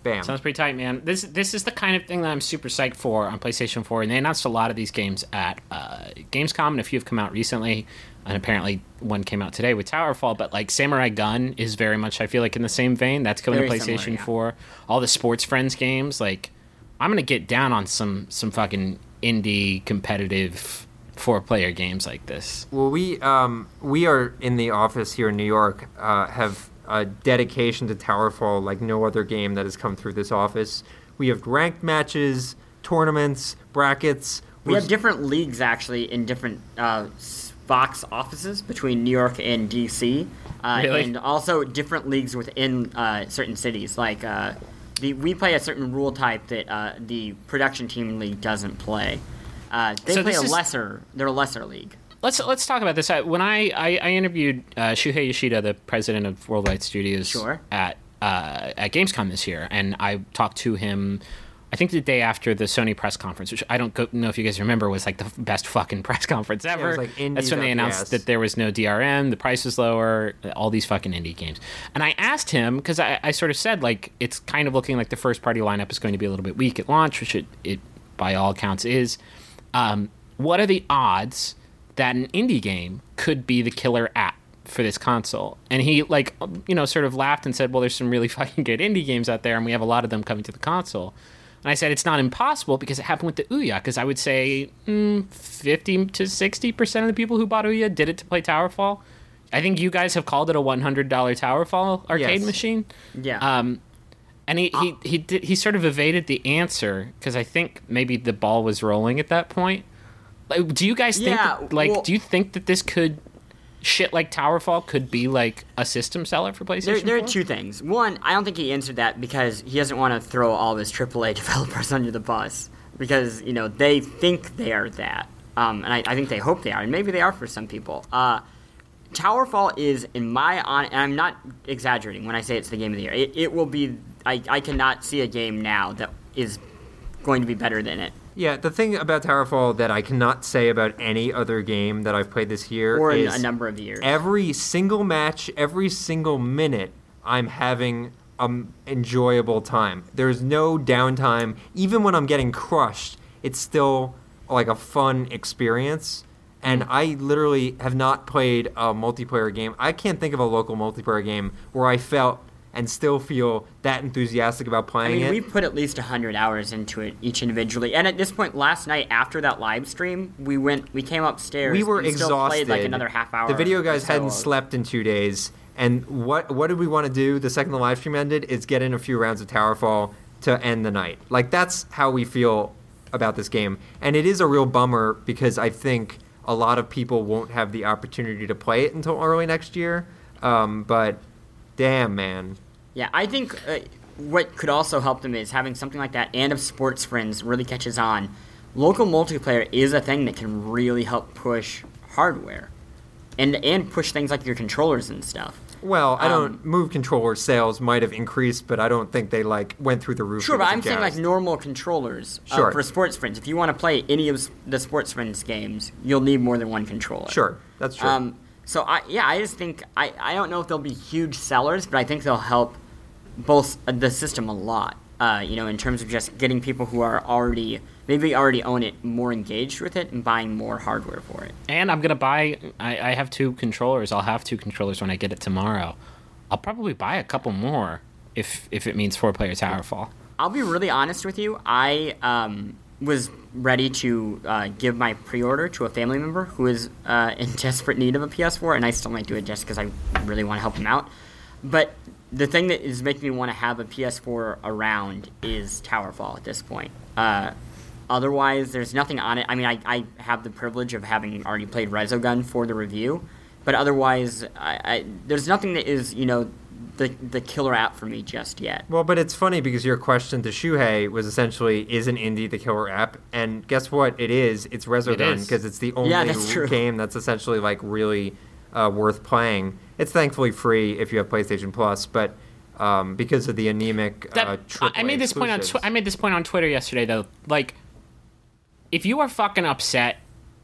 Bam. Sounds pretty tight, man. This this is the kind of thing that I'm super psyched for on PlayStation four, and they announced a lot of these games at uh, Gamescom, and a few have come out recently, and apparently one came out today with Towerfall, but like Samurai Gun is very much, I feel like, in the same vein. That's coming Very to similar, PlayStation yeah. four. All the Sports Friends games, like, I'm going to get down on some, some fucking indie competitive four-player games like this. Well, we um, we are in the office here in New York, uh, have a dedication to Towerfall like no other game that has come through this office. We have ranked matches, tournaments, brackets. We have different leagues actually in different uh, s- box offices between New York and D C, uh, Really? and also different leagues within uh, certain cities. Like uh, the we play a certain rule type that uh, the production team league doesn't play. Uh, they So play a this is- lesser. They're a lesser league. Let's let's talk about this. I, when I, I, I interviewed uh, Shuhei Yoshida, the president of Worldwide Studios, Sure. at uh, at Gamescom this year, and I talked to him, I think the day after the Sony press conference, which I don't go, know if you guys remember, was like the best fucking press conference ever. was like indies That's when they up the announced ass. that there was no D R M, the price was lower, all these fucking indie games. And I asked him, because I, I sort of said, like, it's kind of looking like the first party lineup is going to be a little bit weak at launch, which it, it by all accounts is. Um, what are the odds that an indie game could be the killer app for this console? And he, like, you know, sort of laughed and said, well, there's some really fucking good indie games out there, and we have a lot of them coming to the console. And I said, it's not impossible because it happened with the Ouya, because I would say mm, fifty to sixty percent of the people who bought Ouya did it to play Towerfall. I think you guys have called it a one hundred dollars Towerfall arcade Yes. machine. Yeah. Um, and he, he, he, did, he sort of evaded the answer, because I think maybe the ball was rolling at that point. Like, do you guys think, Yeah, that, like, well- do you think that this could, shit like Towerfall could be, like, a system seller for PlayStation There, there are four? two things. One, I don't think he answered that because he doesn't want to throw all of his triple A developers under the bus because you know they think they are that, um, and I, I think they hope they are, and maybe they are for some people. Uh, Towerfall is, in my on, and I'm not exaggerating when I say it's the game of the year. It, it will be. I, I cannot see a game now that is going to be better than it, Yeah, the thing about Towerfall that I cannot say about any other game that I've played this year or in is a number of years. every single match, every single minute, I'm having an enjoyable time. There's no downtime. Even when I'm getting crushed, it's still like a fun experience. And I literally have not played a multiplayer game. I can't think of a local multiplayer game where I felt and still feel that enthusiastic about I playing mean, it. we put at least one hundred hours into it each individually. And at this point, last night after that live stream, we went, we came upstairs. We were and still exhausted. Played like another half hour. The video guys or so hadn't of- slept in two days. And what what did we want to do the second the live stream ended is get in a few rounds of Towerfall to end the night. Like, that's how we feel about this game. And it is a real bummer because I think a lot of people won't have the opportunity to play it until early next year. Um, but damn, man. Yeah, I think uh, what could also help them is having something like that, and if Sports Friends really catches on, local multiplayer is a thing that can really help push hardware, and and push things like your controllers and stuff. Well, I Um, don't. Move controller sales might have increased, but I don't think they like went through the roof. Sure, but because I'm of saying like Jazz. normal controllers uh, Sure. for Sports Friends. If you want to play any of s- the Sports Friends games, you'll need more than one controller. Sure, that's true. Um, so I yeah, I just think I, I don't know if they'll be huge sellers, but I think they'll help both uh, the system a lot. Uh, you know, in terms of just getting people who are already maybe already own it more engaged with it and buying more hardware for it. And I'm going to buy, I, I have two controllers. I'll have two controllers when I get it tomorrow. I'll probably buy a couple more if if it means four-player Towerfall. I'll be really honest with you. I um, was ready to uh, give my pre-order to a family member who is uh, in desperate need of a P S four, and I still might do it just because I really want to help him out. But the thing that is making me want to have a P S four around is Towerfall at this point. Uh, otherwise, there's nothing on it. I mean, I, I have the privilege of having already played Resogun for the review, but otherwise, I, I, there's nothing that is, you know, the the killer app for me just yet. Well, but it's funny because your question to Shuhei was essentially, is an indie the killer app? And guess what? It is. It's Resogun is. because it's the only Yeah, that's true. game that's essentially like really uh, worth playing. It's thankfully free if you have PlayStation Plus, but um, because of the anemic That, uh, I- I triple A made this point on tw- exclusives. I made this point on Twitter yesterday though. Like, if you are fucking upset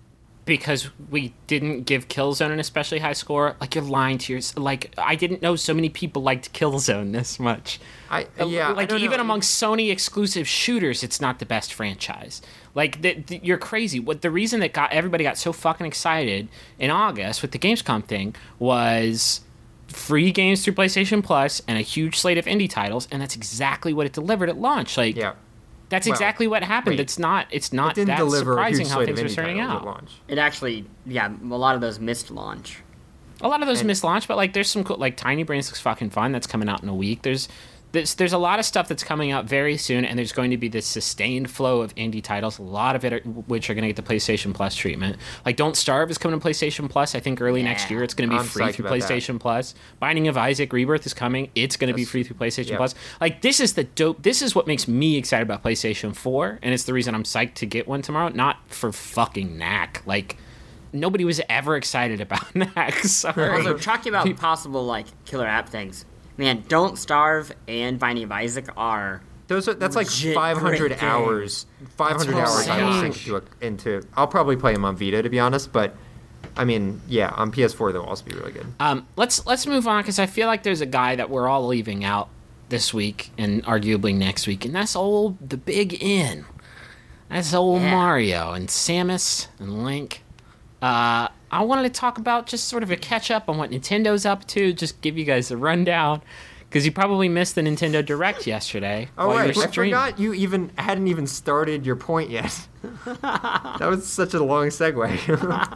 because we didn't give Killzone an especially high score. Like, you're lying to yourself. Like, I didn't know so many people liked Killzone this much. I yeah. Like, I don't even know. among Sony exclusive shooters, it's not the best franchise. Like, the, the, you're crazy. What the reason that got everybody got so fucking excited in August with the Gamescom thing was free games through PlayStation Plus and a huge slate of indie titles, and that's exactly what it delivered at launch. Like, Yeah. that's Well, exactly what happened. wait. It's not. It's not It didn't that deliver a surprising huge how slate of things are indie starting titles out. at launch. It actually, yeah, a lot of those missed launch. A lot of those And- missed launch, but like there's some cool, like Tiny Brains looks fucking fun. That's coming out in a week. There's there's there's a lot of stuff that's coming out very soon, and there's going to be this sustained flow of indie titles. A lot of it, are, which are going to get the PlayStation Plus treatment. Like Don't Starve is coming to PlayStation Plus. I think early next Yeah. year it's going to be I'm free psyched through about that. PlayStation Plus. Binding of Isaac Rebirth is coming. It's going to be Yes. free through PlayStation Yeah. Plus. Like this is the dope. This is what makes me excited about PlayStation four, and it's the reason I'm psyched to get one tomorrow. Not for fucking Knack. Like nobody was ever excited about Knack. Sorry. Also, talking about possible like killer app things, man, Don't Starve and Binding of Isaac are. Those are, that's like Legit five hundred great hours. five hundred what I'm hours I was saying. into, a, into. I'll probably play them on Vita to be honest, but I mean, yeah, on P S four they'll also be really good. Um, let's let's move on because I feel like there's a guy that we're all leaving out this week and arguably next week, and that's old the Big N. That's old Yeah. Mario and Samus and Link. Uh, I wanted to talk about just sort of a catch up on what Nintendo's up to. Just give you guys a rundown because you probably missed the Nintendo Direct yesterday. Oh while you right, were I streaming. forgot you even hadn't even started your point yet. That was such a long segue.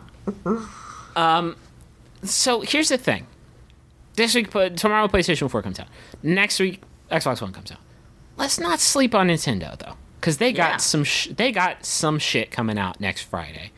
So here's the thing. This week, put tomorrow, PlayStation four comes out. Next week, Xbox One comes out. Let's not sleep on Nintendo though, because they got Yeah. some sh- they got some shit coming out next Friday.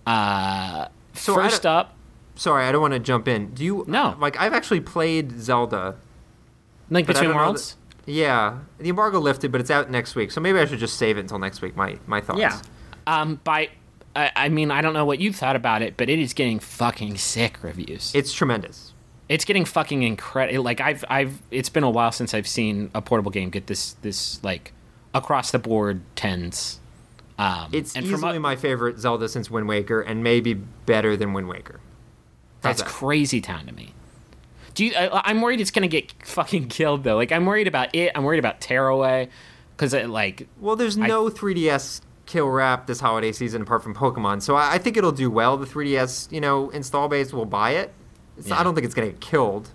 Uh, So I first don't- up, Sorry, I don't want to jump in. Do you? No. Like I've actually played Zelda. Link But I Between don't know Worlds. that- Yeah, the embargo lifted, but it's out next week, so maybe I should just save it until next week. My my thoughts. Yeah. Um, by I, I mean I don't know what you thought about it, but it is getting fucking sick reviews. It's tremendous. It's getting fucking incredible. Like I've I've it's been a while since I've seen a portable game get this this like across the board tens. Um, It's and from easily what- my favorite Zelda since Wind Waker, and maybe better than Wind Waker. How's That's that? crazy town to me. Do you? I, I'm worried it's gonna get fucking killed though. Like I'm worried about it. I'm worried about Tearaway because like Well, there's I- no three D S kill wrap this holiday season apart from Pokemon, so I, I think it'll do well. The three D S, you know, install base will buy it. It's Yeah. I don't think it's gonna get killed.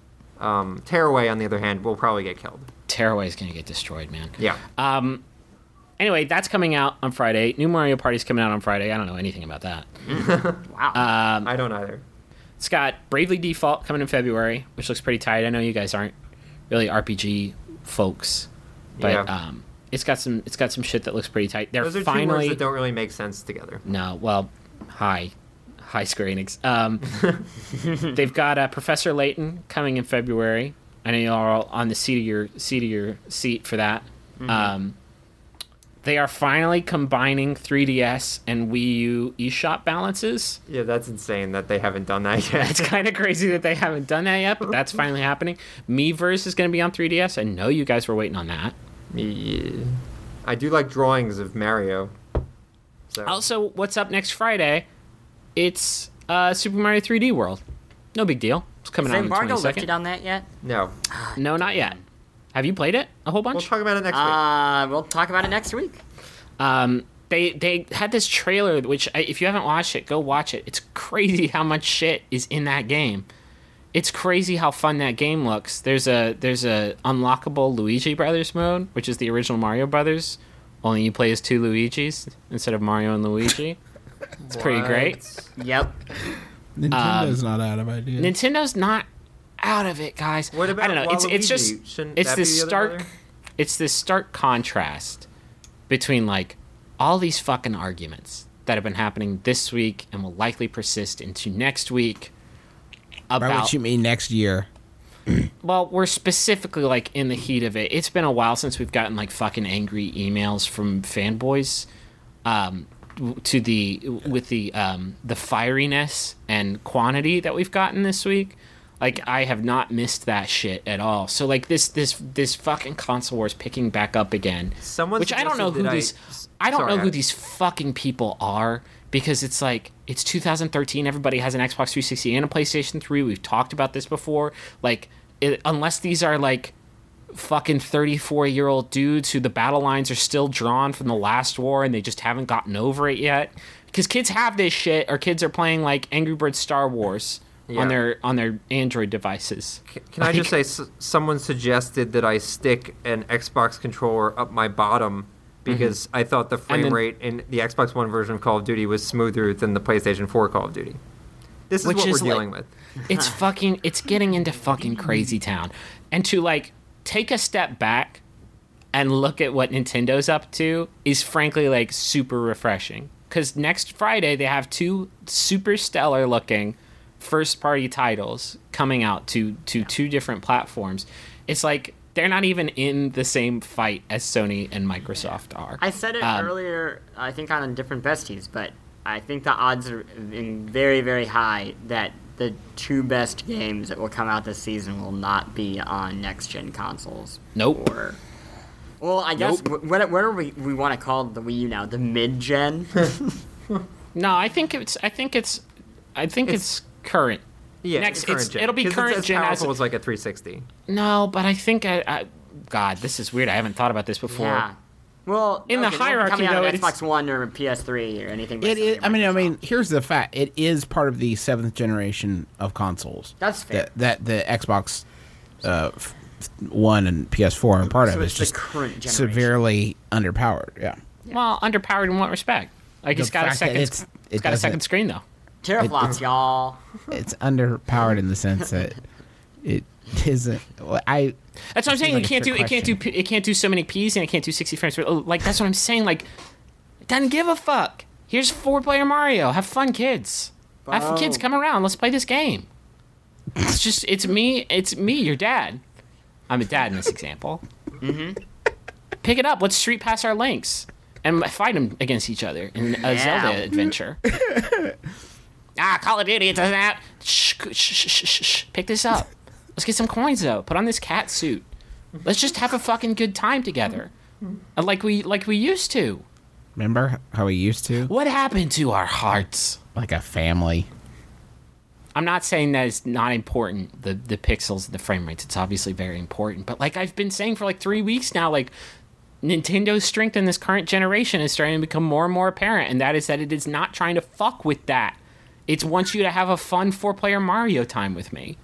Um, Tearaway, on the other hand, will probably get killed. Tearaway is gonna get destroyed, man. Yeah. Um. Anyway, that's coming out on Friday. New Mario Party's coming out on Friday. I don't know anything about that. Wow. Um, I don't either. It's got Bravely Default coming in February, which looks pretty tight. I know you guys aren't really R P G folks, but Yeah. um, it's got some it's got some shit that looks pretty tight. They're Those are two finally words that don't really make sense together. no, well, hi, hi Square Enix. Um, they've got uh, Professor Layton coming in February. I know you're all on the seat of your seat of your seat for that. Um, they are finally combining three D S and Wii U eShop balances. Yeah, that's insane that they haven't done that yet. It's kind of crazy that they haven't done that yet, but that's finally happening. Miiverse is going to be on three D S. I know you guys were waiting on that. Yeah. I do like drawings of Mario. So Also, what's up next Friday? It's uh, Super Mario three D World. No big deal. It's coming Is out on the embargo twenty-second. lifted on that yet? no, No, not yet. Have you played it a whole we'll bunch? talk about it next week. Uh, we'll talk about it next week. Um, they they had this trailer, which I- if you haven't watched it, go watch it. It's crazy how much shit is in that game. It's crazy how fun that game looks. There's a there's a unlockable Luigi Brothers mode, which is the original Mario Brothers. Only you play as two Luigis instead of Mario and Luigi. It's pretty great. What? Yep. Nintendo's not out of ideas. Nintendo's not out of it, guys. What about I don't know. It's it's Waluigi? just Shouldn't it's that be this the other stark brother? it's this stark contrast between like all these fucking arguments that have been happening this week and will likely persist into next week By about what you mean next year? well, we're specifically like in the heat of it. It's been a while since we've gotten like fucking angry emails from fanboys um, w- to the with the um, the fieriness and quantity that we've gotten this week. Like I have not missed that shit at all. So like this this this fucking console war is picking back up again. Someone which I don't know who suggested that I- these I, don't Sorry, know who I- these fucking people are because it's like it's two thousand thirteen. Everybody has an Xbox three sixty and a PlayStation three. We've talked about this before. Like, it, unless these are like fucking thirty-four year old dudes who the battle lines are still drawn from the last war and they just haven't gotten over it yet. Because kids have this shit, or kids are playing like Angry Birds Star Wars yeah. on their on their Android devices. Can, can like, I just say, s- someone suggested that I stick an Xbox controller up my bottom because mm-hmm. I thought the frame then, rate in the Xbox One version of Call of Duty was smoother than the PlayStation four Call of Duty. This is what is we're dealing like, with. It's fucking, it's getting into fucking crazy town. And to like take a step back and look at what Nintendo's up to is frankly like super refreshing. Because next Friday they have two super stellar looking first party titles coming out to, to two different platforms. It's like they're not even in the same fight as Sony and Microsoft are. I said it um, earlier, I think on different besties, but I think the odds are very, very high that the two best games that will come out this season will not be on next-gen consoles. Nope. Or, well, I guess, nope. what, what do we, we want to call the Wii U now? The mid-gen? No, I think it's, I think it's, I think it's, it's current. Yeah, next, it's current it's, gen. It'll be current it's gen. As powerful as as like a three sixty. No, but I think I, I, God, this is weird. I haven't thought about this before. Yeah. Well, in okay, the hierarchy, coming out though, on it's Xbox One or P S three or anything. It is. I mean, I mean, here's the fact: it is part of the seventh generation of consoles. That's fair. That, that the Xbox uh, One and P S four are part so of. It's, it's just current severely underpowered. Yeah. yeah. Well, underpowered in what respect? Like, the it's got a second. It's, it's it got a second screen though. Teraflops, y'all. It's underpowered in the sense that it isn't. I. That's what I'm saying. Like it can't do. It can't do. It can't do so many P's and it can't do sixty frames. Like that's what I'm saying. Like, it doesn't give a fuck. Here's four-player Mario. Have fun, kids. Wow. Have fun, kids. Come around. Let's play this game. It's just. It's me. It's me. Your dad. I'm a dad in this example. Mm-hmm. Pick it up. Let's street pass our links and fight them against each other in a yeah. Zelda adventure. Ah, Call of Duty, it doesn't have... Shh, shh, shh, shh, shh. Pick this up. Let's get some coins, though. Put on this cat suit. Let's just have a fucking good time together. Like we like we used to. Remember how we used to? What happened to our hearts? Like a family. I'm not saying that it's not important, the, the pixels and the frame rates. It's obviously very important. But like I've been saying for like three weeks now, like... Nintendo's strength in this current generation is starting to become more and more apparent, and that is that it is not trying to fuck with that. It wants you to have a fun four-player Mario time with me.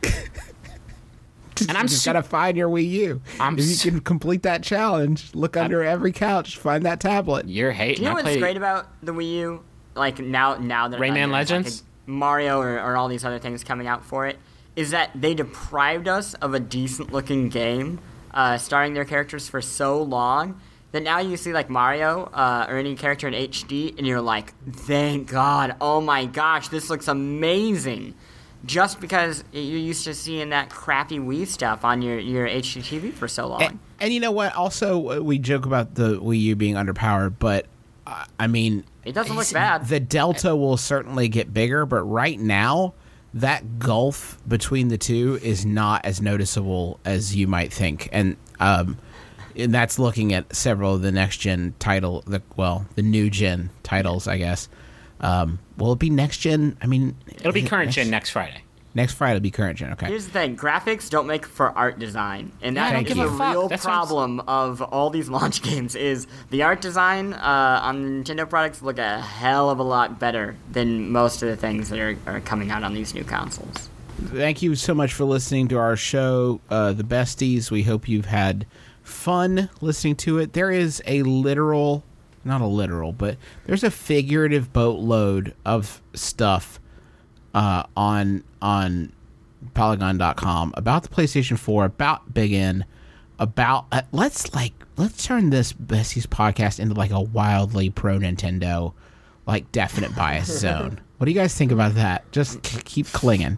And I'm you just su- gotta find your Wii U. I'm if you su- can complete that challenge, look I'm, under every couch, find that tablet. You're hating. Do you know I what's great about the Wii U? Like now, now that Rayman uh, Legends, like Mario, or, or all these other things coming out for it, is that they deprived us of a decent-looking game, uh, starring their characters for so long. That now you see like Mario uh, or any character in H D, and you're like, thank God, oh my gosh, this looks amazing. Just because you're used to seeing that crappy Wii stuff on your, your H D T V for so long. And, and you know what? Also, we joke about the Wii U being underpowered, but uh, I mean... It doesn't look bad. The delta will certainly get bigger, but right now, that gulf between the two is not as noticeable as you might think. And... um And that's looking at several of the next-gen title, the well, the new-gen titles, I guess. Um, will it be next-gen? I mean... It'll be current-gen next, next Friday. Next Friday will be current-gen, okay. Here's the thing. Graphics don't make for art design. And that yeah, is the real problem of all these launch games is the art design uh, on Nintendo products look a hell of a lot better than most of the things that are, are coming out on these new consoles. Thank you so much for listening to our show, uh, The Besties. We hope you've had... fun listening to it. There is a literal, not a literal, but there's a figurative boatload of stuff uh, on on Polygon dot com about the PlayStation four, about Big N, about uh, let's like let's turn this Besties podcast into like a wildly pro Nintendo, like definite bias zone. What do you guys think about that? Just k- keep clinging.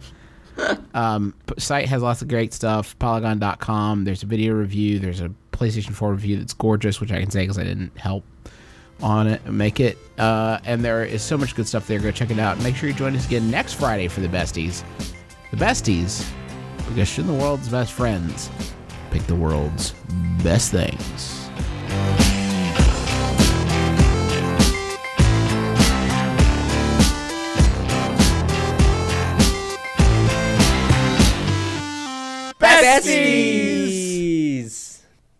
Um, site has lots of great stuff. Polygon dot com. There's a video review. There's a PlayStation four review that's gorgeous, which I can say because I didn't help on it and make it. Uh, and there is so much good stuff there. Go check it out. Make sure you join us again next Friday for the Besties. The Besties, because should the world's best friends pick the world's best things. Nasty.